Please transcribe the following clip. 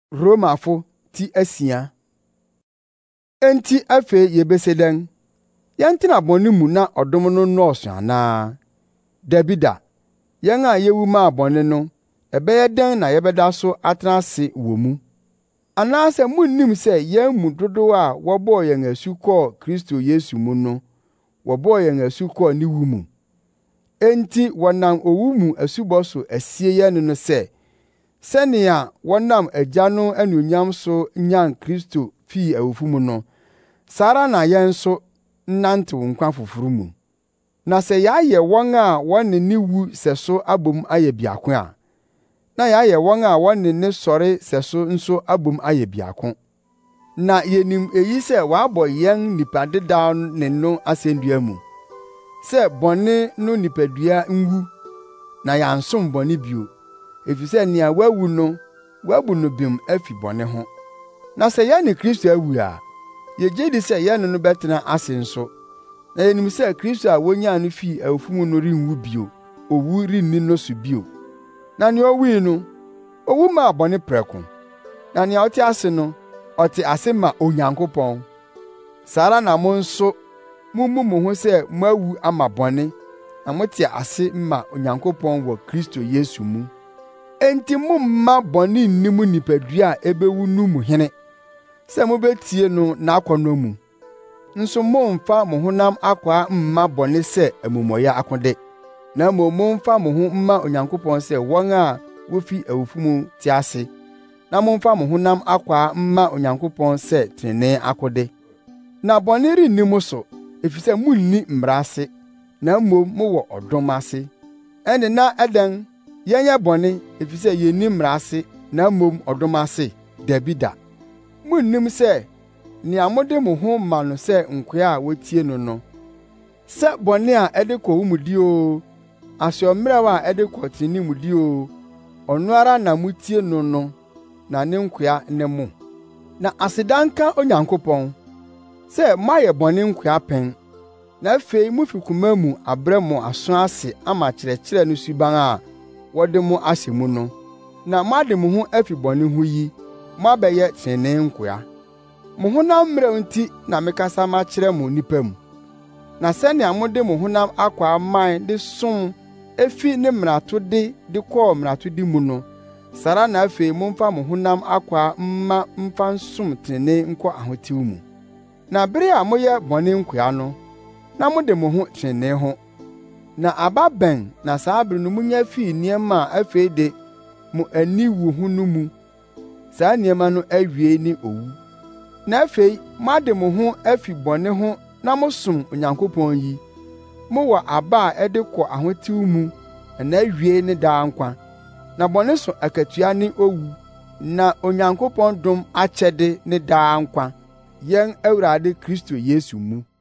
Romafo ti asia. Enti afei yebesi dɛn? Yɛntena bɔne mu na ɔdom no nnɔɔso anaa? Dabi da. Yɛn a yewu maa bɔne no, ɛbɛyɛ dɛn na yɛbɛda so atena ase wɔ mu? Anaasɛ munnim sɛ yɛn mu dodow a wɔbɔɔ yɛn asu kɔɔ Kristo Yesu mu no, wɔbɔɔ yɛn asu kɔɔ ne wu mu. Enti wɔnam owu mu asubɔ so asie yɛn no sɛ, sɛnea wɔnam Agya no anuonyam so nyan Kristo fii awufo mu no, saa ara na yɛn nso nnantew nkwa foforo mu. Na sɛ yɛayɛ wɔn a wɔne ne wu sɛso abom ayɛ baako a, na yɛayɛ wɔn a wɔne ne sɔre sɛso nso abom ayɛ baako. Na yenim eyi sɛ wɔabɔ yɛn nnipa dedaw ne no asennua mu, sɛ bɔne no nipadua nwu, na yɛansom bɔne bio, efisɛ nea wawu no, wɔabu no bem afi bɔne ho. Na sɛ yɛne Kristo awu a, yegye di sɛ yɛne no bɛtena ase nso. Na yenim sɛ Kristo a wonyaa no fii awufo mu no renwu bio, owu renni no so bio. Na nea owui no, owu maa bɔne prɛko. Na nea ɔte ase no, ɔte ase ma Onyankopɔn. Saa ara na mo nso mummu mo ho sɛ moawu ama bɔne, na mote ase ma Onyankopɔn wɔ Kristo Yesu mu. Enti mommma bɔne nni mo nipadua a ebewu no mu hene, sɛ mubetie no n'akɔnnɔ mu. Nso mommfa mo honam akwaa mma bɔne sɛ amumɔyɛ akode, na mmom momfa mo ho mma Onyankopɔn sɛ wɔn a wofi awufo mu te ase, na momfa mo honam akwaa mma Onyankopɔn sɛ trenee akode. Na bɔne renni mo so, efisɛ munni mmara ase, na mmom mowɔ ɔdom ase. Ɛne na ɛdɛn? Yɛnyɛ bɔne, efisɛ yenni mmara ase, na mmom ɔdom ase? Dabi da. Munnim sɛ nea mode mo ho ma no sɛ nkoa a wotie no no, sɛ bɔne a ɛde kɔ wo mu di o, asoɔmmerɛw a ɛde kɔ trenee mu di o, ɔno ara na mutie no na ne nkoa ne mo. Na aseda nka Onyankopɔn sɛ moayɛ bɔne nkoa pɛn, na afei mufi koma mu abrɛ mo aso ase ama kyerɛkyerɛ no suban a wɔde mo ahyɛ mu no, na moade mo ho afi bɔne ho yi, moabɛyɛ trenee nkoa. Mo honam mmerɛw nti na mekasa makyerɛ mo nnipa mu. Na sɛnea mode mo honam akwaa man de som efi ne mmaratode de kɔɔ mmaratode mu no, saa ara na afei momfa mo honam akwaa mfa nsom trenee nkɔ ahotew mu. Na bere a moyɛ bɔne nkoa no, na mode mo ho trenee ho. Na aba bɛn na saa bere no munya fii nneɛma a afei de mo ani wu ho no mu. Saa nneɛma no awiei ne owu. Na afei moade mo ho afi bɔne ho na mosom Onyankopɔn yi, mowɔ aba a ɛde kɔ ahotew mu, na awiei ne daa nkwa. Na bɔne so akatua ne owu, na Onyankopɔn dom akyɛde ne daa nkwa, yɛn Awurade Kristo Yesu mu.